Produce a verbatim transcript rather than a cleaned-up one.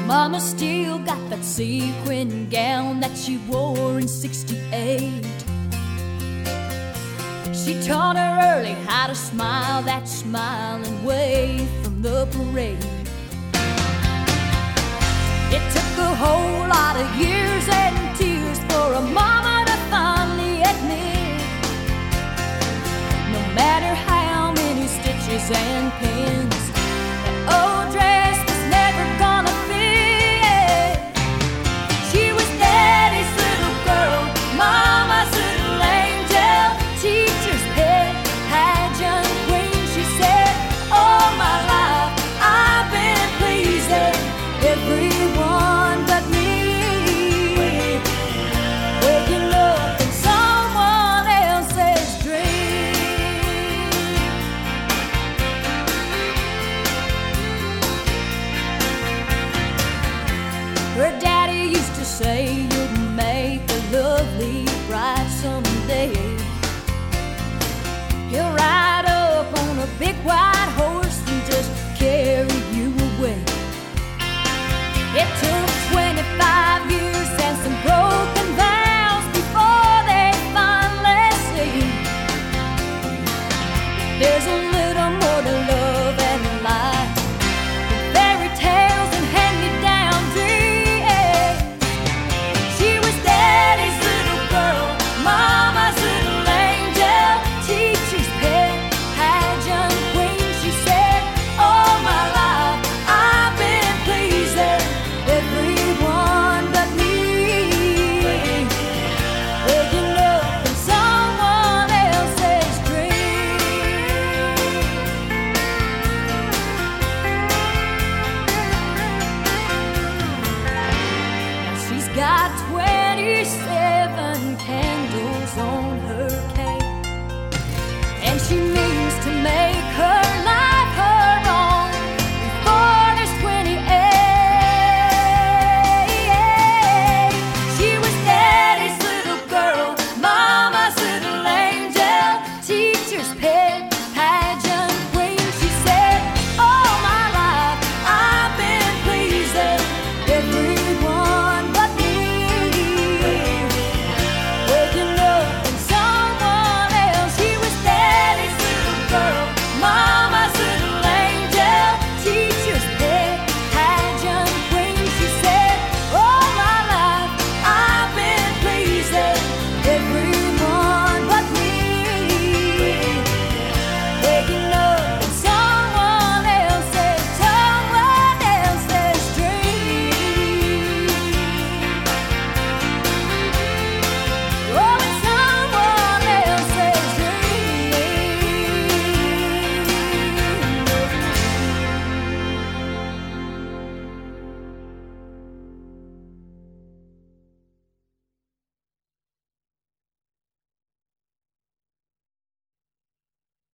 Mama still got that sequin gown that she wore in sixty-eight. She taught her early how to smile that smile and wave from the parade. It took a whole lot of years and tears for a mama to finally admit, no matter how many stitches and pins, that old dress was never gonna fit. She was Daddy's little girl, Mama's little angel, teacher's pet, pageant queen. She said, all my life I've been pleasing everyone but me. Waking up in someone else's dream. Her daddy used to say, you'll make a lovely bride someday. He'll ride up on a big white